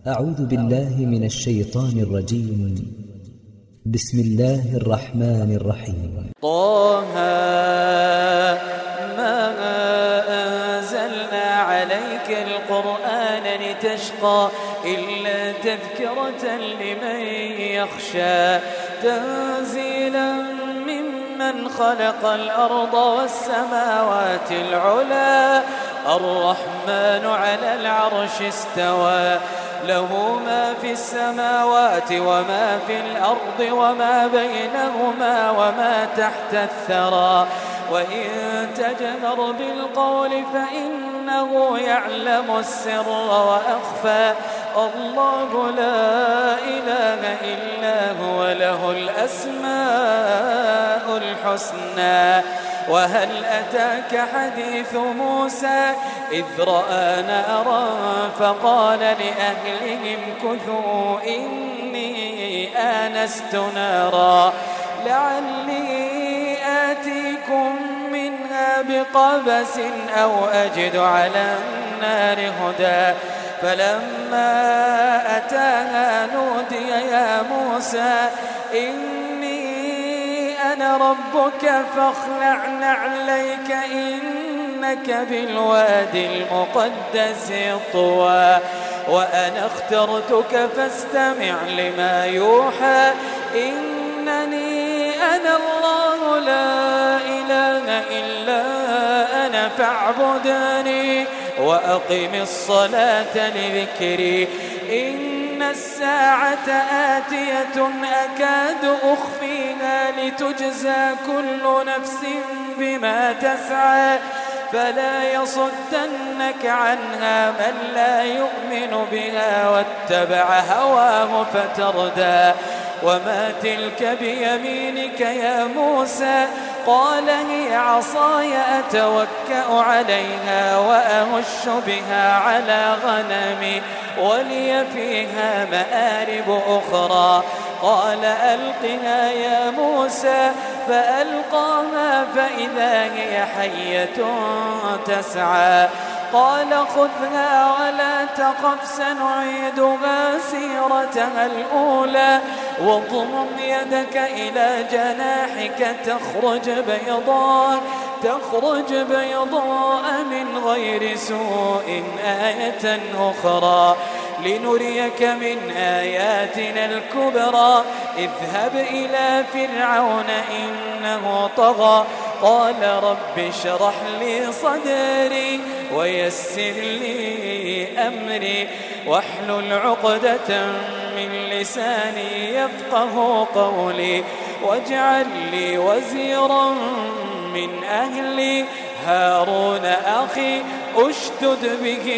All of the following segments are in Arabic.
أعوذ بالله من الشيطان الرجيم. بسم الله الرحمن الرحيم. طه ما أنزلنا عليك القرآن لتشقى إلا تذكرة لمن يخشى تنزيلا ممن خلق الأرض والسماوات العلى الرحمن على العرش استوى له ما في السماوات وما في الأرض وما بينهما وما تحت الثرى وإن تجهر بالقول فإنه يعلم السر وأخفى الله لا إله إلا هو له الأسماء الحسنى وهل أتاك حديث موسى إذ رأى نارا فقال لأهلهم كثوا إني آنست نارا لعلي آتيكم منها بقبس أو أجد على النار هدى فلما أتاها نودي يا موسى أنا ربك فاخلع نعليك إنك بالوادي المقدس طوى وأنا اخترتك فاستمع لما يوحى إنني أنا الله لا إله إلا أنا فاعبدني وأقم الصلاة لذكري إن الساعة آتية أكاد أخفيها لتجزى كل نفس بما تسعى فلا يصدنك عنها من لا يؤمن بها واتبع هواه فتردى وما تلك بيمينك يا موسى قال هي عصاي أتوكأ عليها وأهش بها على غنمي ولي فيها مآرب أخرى قال ألقها يا موسى فألقاها فإذا هي حية تسعى قال خذها ولا تخف سنعيدها سيرتها الأولى واضمم يدك إلى جناحك تخرج بيضاء من غير سوء آية أخرى لنريك من آياتنا الكبرى اذهب إلى فرعون إنه طغى قال رب اشرح لي صدري ويسر لي أمري واحلل عقدة من لساني يفقه قولي واجعل لي وزيرا من أهلي هارون أخي أشدد به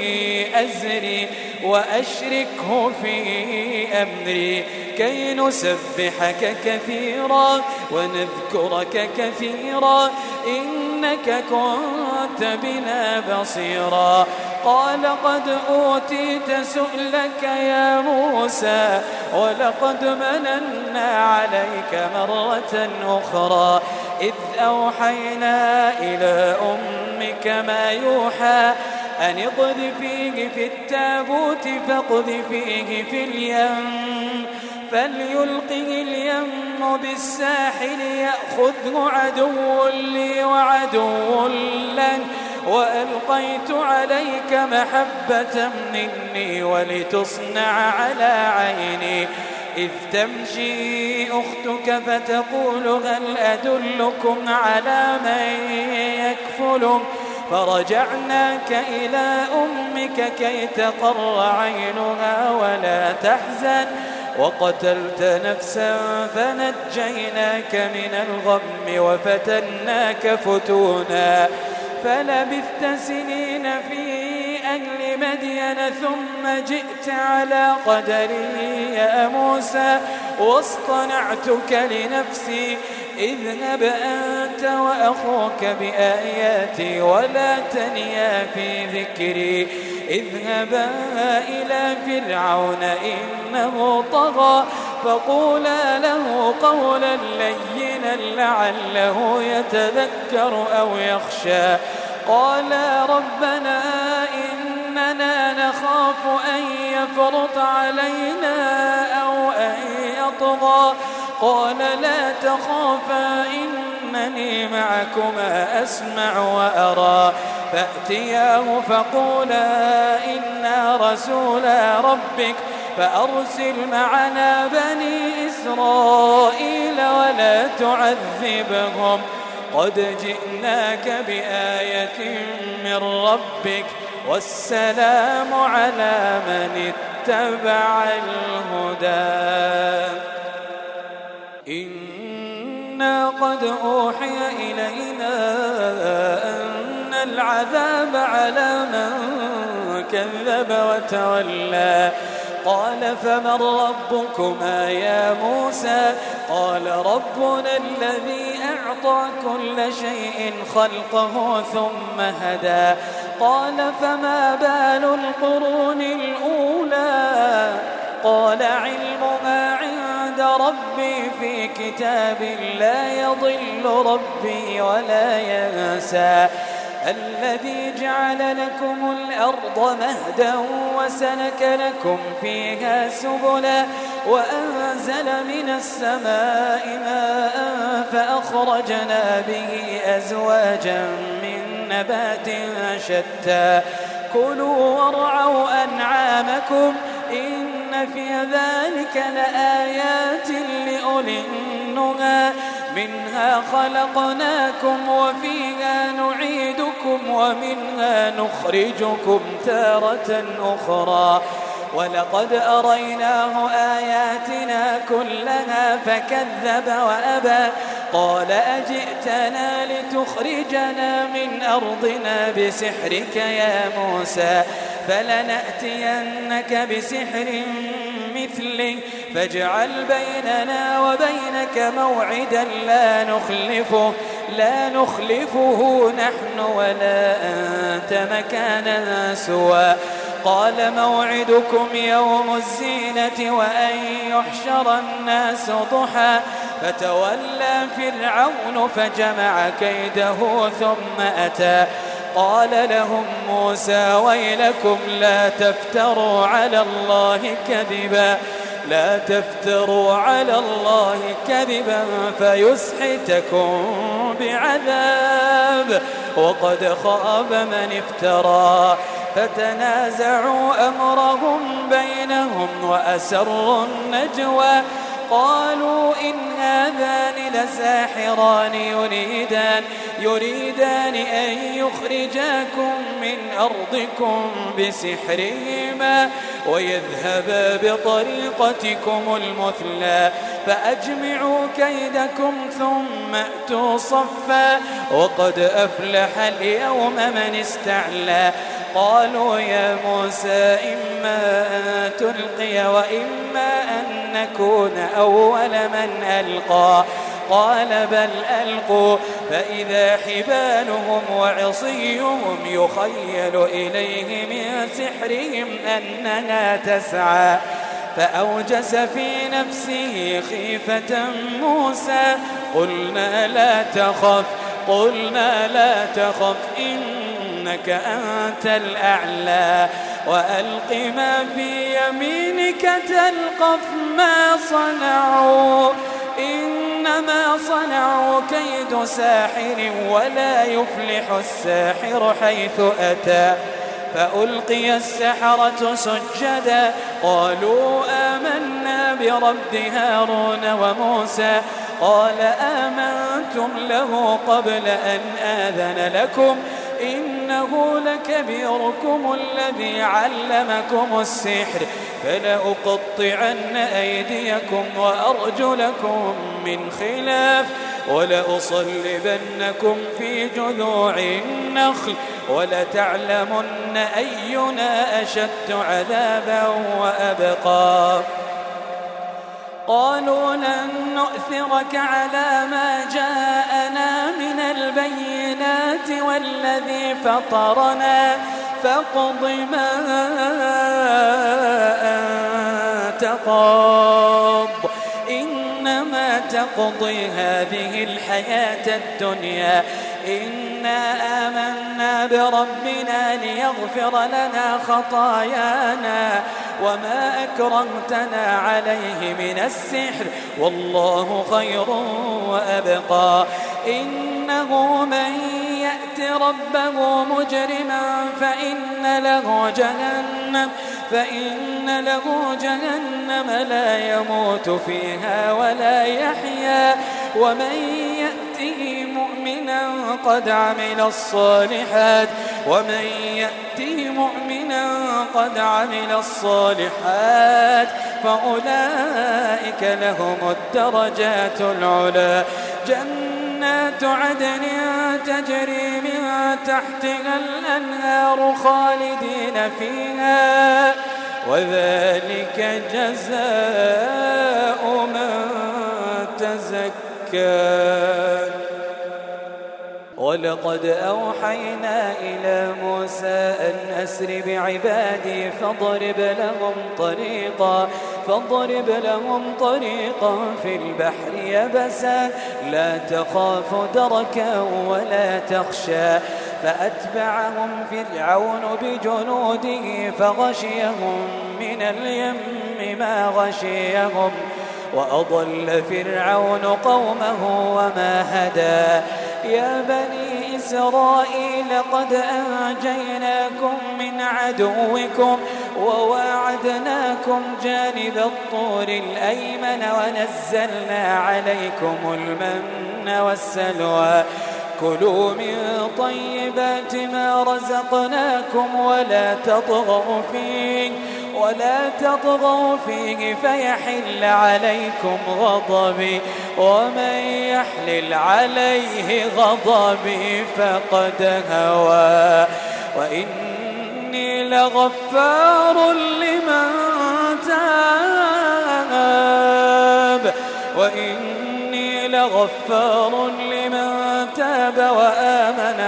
أزري وأشركه في أمري كي نسبحك كثيرا ونذكرك كثيرا إنك كنت بنا بصيرا قال قد أوتيت سؤلك يا موسى ولقد مننا عليك مرة أخرى إذ أوحينا إلى أمك ما يوحى أن اقذفيه في التابوت فاقذفيه في اليم فليلقه اليم بالساحل يأخذه عدو لي وعدو له وألقيت عليك محبة مني ولتصنع على عيني إذ تمشي أختك فتقول هل أدلكم على من يكفله فرجعناك إلى أمك كي تقر عينها ولا تحزن وقتلت نفسا فنجيناك من الغم وفتناك فتونا فلبثت سنين في أهل مدين ثم جئت على قدري يا موسى واصطنعتك لنفسي اذهب أنت وأخوك بآياتي ولا تنيا في ذكري اذهبا إلى فرعون إنه طغى فقولا له قولا لينا لعله يتذكر أو يخشى قالا ربنا إننا إننا نخاف أن يفرط علينا أو أن يطغى قال لا تخافا إنني معكما أسمع وأرى فأتياه فقولا إنا رسولا ربك فأرسل معنا بني إسرائيل ولا تعذبهم قد جئناك بآية من ربك والسلام على من اتبع الهدى إنا قد أوحي إلينا أن العذاب على من كذب وتولى قال فمن ربكما يا موسى قال ربنا الذي أعطى كل شيء خلقه ثم هدى قال فما بال القرون الأولى قال علمها عند ربي في كتاب لا يضل ربي ولا ينسى الذي جعل لكم الأرض مهدا وسلك لكم فيها سبلا وأنزل من السماء ماء فأخرجنا به أزواجا من نبات شتى كلوا وارعوا أنعامكم إن في ذلك لآيات لأولي النهى منها خلقناكم وفيها نعيدكم ومنها نخرجكم تارة أخرى ولقد أريناه آياتنا كلها فكذب وأبى قال أجئتنا لتخرجنا من أرضنا بسحرك يا موسى فلنأتينك بسحر مثله فاجعل بيننا وبينك موعدا لا نخلفه نحن ولا أنت مكانا سوى قال موعدكم يوم الزينة وأن يحشر الناس ضحى فتولى فرعون فجمع كيده ثم أتى قال لهم موسى ويلكم لا تفتروا على الله كذبا فيسحتكم بعذاب وقد خاب من افترى فتنازعوا أمرهم بينهم وأسروا النجوى قالوا إن هذان لساحران يريدان أن يخرجاكم من أرضكم بسحرهما ويذهبا بطريقتكم المثلى فأجمعوا كيدكم ثم أتوا صفا وقد أفلح اليوم من استعلى قالوا يا موسى إما أن تلقي وإما أن نكون أول من ألقى قال بل ألقوا فإذا حبالهم وعصيهم يخيل إليه من سحرهم أنها تسعى فأوجس في نفسه خيفة موسى قلنا لا تخف إنك أنت الأعلى وألق ما في يمينك تلقف ما صنعوا إنما صنعوا كيد ساحر ولا يفلح الساحر حيث أتى فألقي السحرة سجدا قالوا آمنا برب هارون وموسى قال آمنتم له قبل أن آذن لكم إنه لكبيركم الذي علمكم السحر فلأقطعن أيديكم وأرجلكم من خلاف ولأصلبنكم في جذوع النخل ولتعلمن أينا أشد عذابا وأبقى قالوا لن نؤثرك على ما جاءنا من البينات والذي فطرنا فاقض ما أنت قاض إنما تقضي هذه الحياة الدنيا إنا آمنا بربنا ليغفر لنا خطايانا وما أكرمتنا عليه من السحر والله خير وأبقى إنه من يأت ربه مجرما فإن له جهنم لا يموت فيها ولا يحيا ومن يأته مؤمنا قد عمل الصالحات فأولئك لهم الدرجات العلى جنات عدن تجري من تحتها الأنهار خالدين فيها وذلك جزاء من تزكى ولقد أوحينا إلى موسى أن أسر بعبادي فاضرب لهم طريقا في البحر يبسا لا تخاف دركا ولا تخشى فأتبعهم فرعون بجنوده فغشيهم من اليم ما غشيهم وأضل فرعون قومه وما هدى يا بني إسرائيل قد أنجيناكم من عدوكم وواعدناكم جانب الطور الأيمن ونزلنا عليكم المن والسلوى كلوا من طيبات ما رزقناكم ولا تطغوا فيه فيحل عليكم غضبي ومن يحلل عليه غضبي فقد هوى وإني لغفار لمن تاب وآمن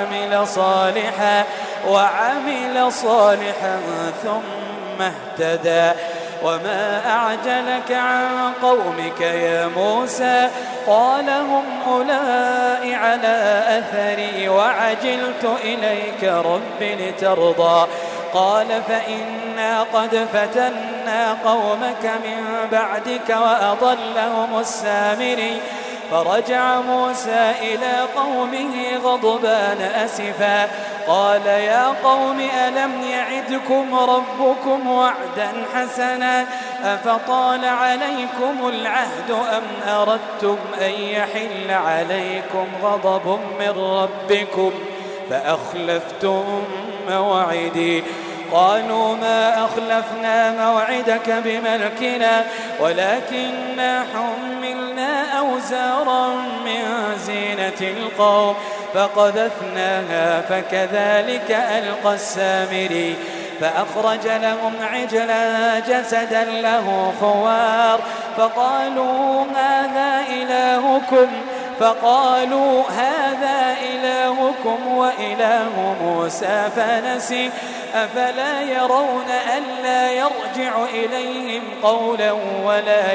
وعمل صالحا ثم اهتدى وما أعجلك عن قومك يا موسى قال هم أولئك على أثري وعجلت إليك رب لترضى قال فإنا قد فتنا قومك من بعدك وأضلهم السامري فرجع موسى إلى قومه غضبان أسفا قال يا قوم ألم يعدكم ربكم وعدا حسنا أفطال عليكم العهد أم أردتم أن يحل عليكم غضب من ربكم فأخلفتم موعدي قالوا ما أخلفنا موعدك بملكنا ولكننا حملنا أوزارا من زينة القوم فقذفناها فكذلك ألقى السامري فأخرج لهم عجلا جسدا له خوار فقالوا هذا إلهكم وإله موسى فنسي أفلا يرون ألا يرجع إليهم قولا ولا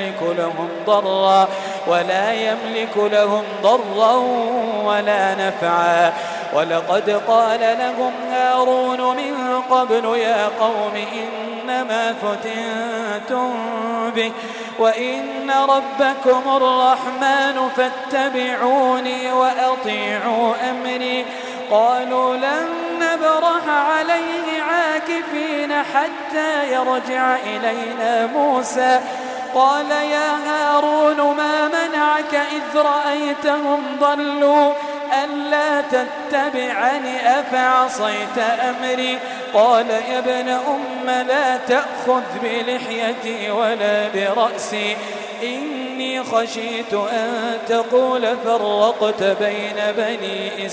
يملك لهم ضرا ولا نفعا ولقد قال لهم هارون من قبل يا قوم إنما فتنتم به وإن ربكم الرحمن فاتبعوني وأطيعوا أمري قالوا لن نبرح عليه عاكفين حتى يرجع إلينا موسى قال يا هارون ما منعك إذ رأيتهم ضلوا ألا تتبعني أفعصيت أمري قال يا ابن أم لا تأخذ بلحيتي ولا برأسي إني خشيت أن تقول فرقت بين بني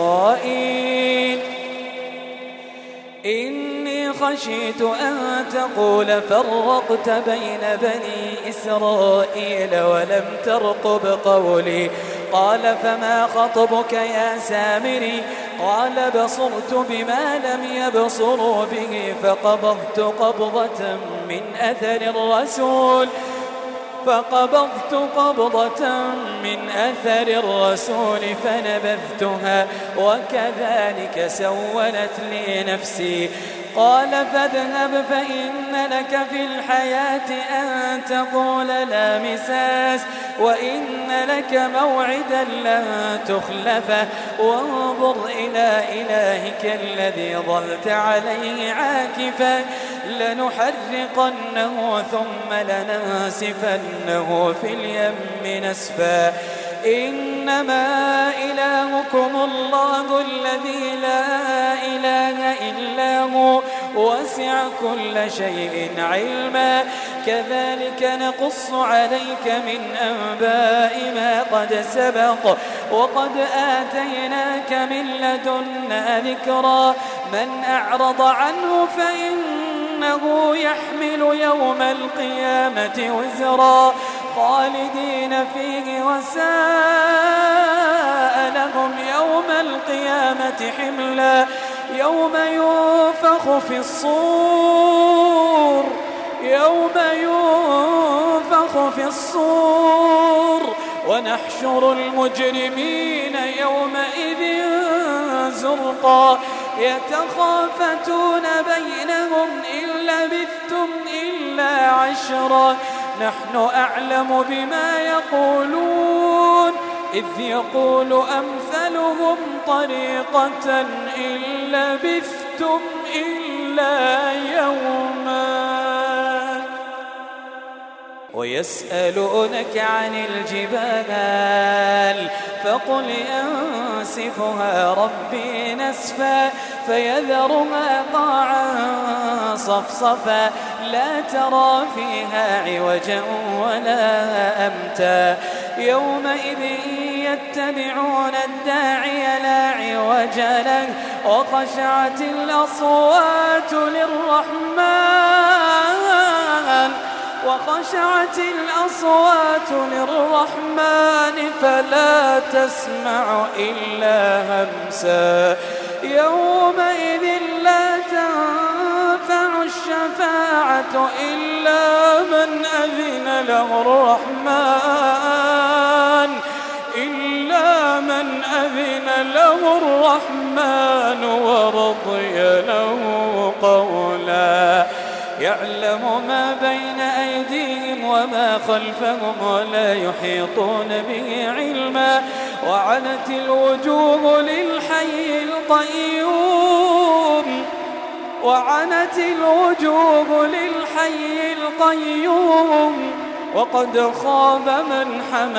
إسرائيل ولم ترقب قولي قال فما خطبك يا سامري قال بصرت بما لم يبصروا به فقبضت قبضة من أثر الرسول فقبضت قبضة من أثر الرسول فنبذتها وكذلك سولت لي نفسي. قال فاذهب فإن لك في الحياة أن تقول لا مساس وإن لك موعدا لن تخلفه وانظر إلى إلهك الذي ظلت عليه عاكفا لنحرقنه ثم لننسفنه في اليم نسفا. إنما إلهكم الله الذي لا إله إلا هو وسع كل شيء علما كذلك نقص عليك من أنباء ما قد سبق وقد آتيناك من لدنا ذكرا. من أعرض عنه فإنه يحمل يوم القيامة وزرا خالدين فيه وساء لهم يوم القيامة حملا. يوم ينفخ في الصور ونحشر المجرمين يومئذ زرقا يتخافتون بينهم إن لبثتم إلا عشرا نحن أعلم بما يقولون إذ يقول أمثلهم طريقة إن لبثتم إلا يوما. ويسألونك عن الجبال فقل ينسفها ربي نسفا فيذرها قاعا صفصفا لا ترى فيها عوجا ولا أمتا. يومئذ يتبعون الداعي لا عوج له وخشعت الأصوات للرحمن فلا تسمع إلا همسا. يومئذ لا تنفع الشفاعة إلا من أذن له الرحمن ورضي له قولا. يعلم ما بين أيديهم وما خلفهم ولا يحيطون به علما. وعنت الوجوه للحي القيوم وقد خاب من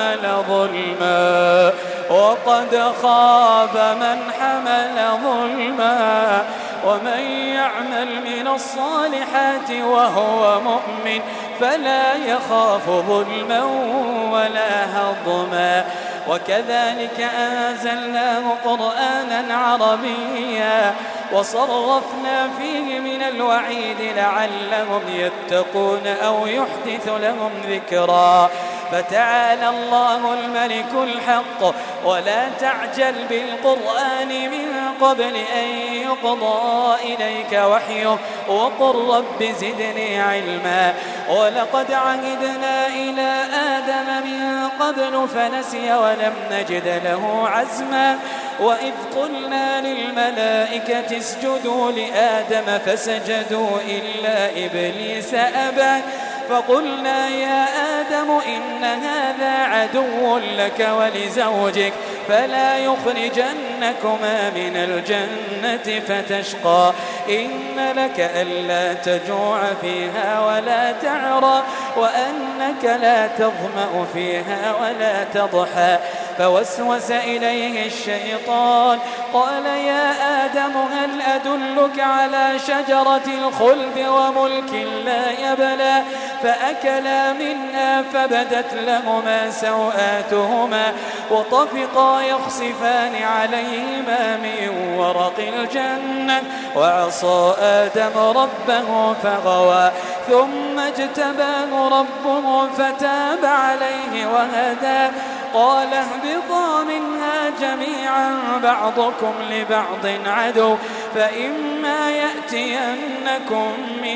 حمل ظلما. ومن يعمل من الصالحات وهو مؤمن فلا يخاف ظلما ولا هضما. وكذلك أنزلناه قرآنا عربيا وصرفنا فيه من الوعيد لعلهم يتقون أو يحدث لهم ذكرا. فتعالى الله الملك الحق ولا تعجل بالقرآن من قبل أن يقضى إليك وحيه وقل رب زدني علما. ولقد عهدنا إلى آدم من قبل فنسي ولم نجد له عزما. وإذ قلنا للملائكة اسجدوا لآدم فسجدوا إلا إبليس أبى فقلنا يا آدم إن هذا عدو لك ولزوجك فلا يخرجنكما من الجنة فتشقى. إن لك ألا تجوع فيها ولا تعرى وأنك لا تظمأ فيها ولا تضحى. فوسوس إليه الشيطان قال يا آدم هل أدلك على شجرة الخلد وملك لا يبلى. فأكلا منها فبدت لهما سوآتهما وطفقا يخصفان عليهما من ورق الجنة وعصى آدم ربه فغوى ثم اجتباه ربه فتاب عليه وهدى. قال اهبطا منها جميعا بعضكم لبعض عدو فإما يأتينكم مني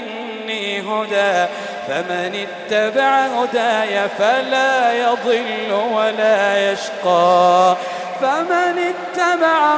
مني هدى فمن اتبع هداي فلا يضل ولا يشقى فمن اتبع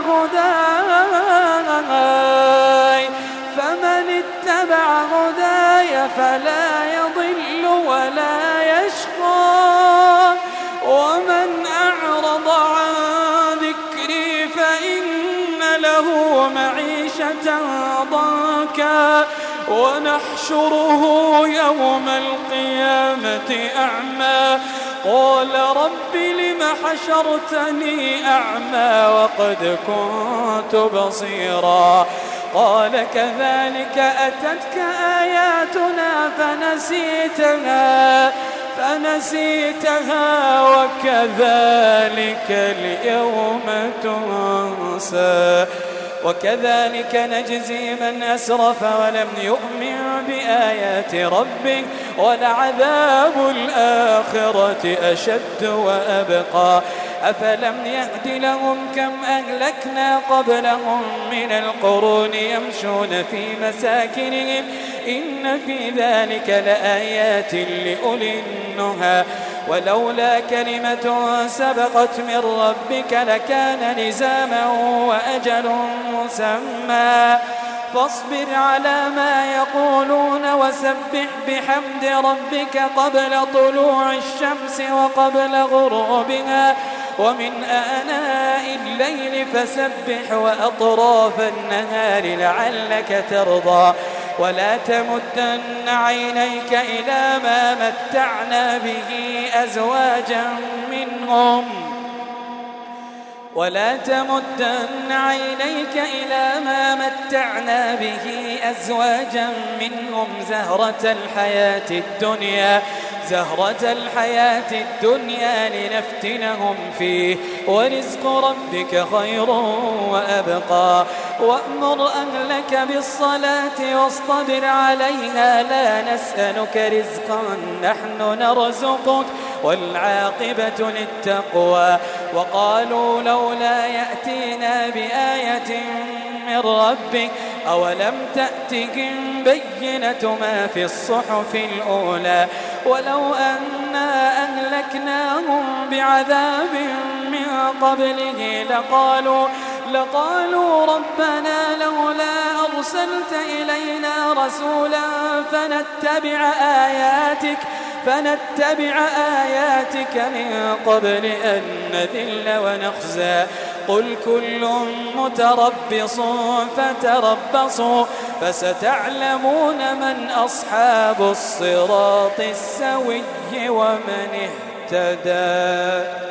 هداي فلا يضل ولا يشقى ومن أعرض عن ذكري فإن له معيشة ضنكا ونحشره يوم القيامة أعمى قال رب لم حشرتني أعمى وقد كنت بصيرا قال كذلك أتتك آياتنا فنسيتها وكذلك اليوم تنسى وكذلك نجزي من أسرف ولم يؤمن بآيات ربه ولعذاب الآخرة أشد وأبقى أفلم يهد لهم كم أهلكنا قبلهم من القرون يمشون في مساكنهم إن في ذلك لآيات لأولي النهى ولولا كلمة سبقت من ربك لكان لزاما وأجل مسمى فاصبر على ما يقولون وسبح بحمد ربك قبل طلوع الشمس وقبل غروبها ومن آناء الليل فسبح وأطراف النهار لعلك ترضى ولا تمدن عينيك إلى ما متعنا به أزواجا منهم زهرة الحياة الدنيا لنفتنهم فيه ورزق ربك خير وأبقى وأمر أهلك بالصلاة واصطبر عليها لا نسألك رزقا نحن نرزقك والعاقبة للتقوى وقالوا لولا يأتينا بآية من ربك أولم تأتهم بينة ما في الصحف الأولى ولو أنا أهلكناهم بعذاب من قبله لقالوا ربنا لولا أرسلت إلينا رسولا فنتبع آياتك من قبل أن نذل ونخزى قل كل متربص فتربصوا فستعلمون من أصحاب الصراط السوي ومن اهتدى.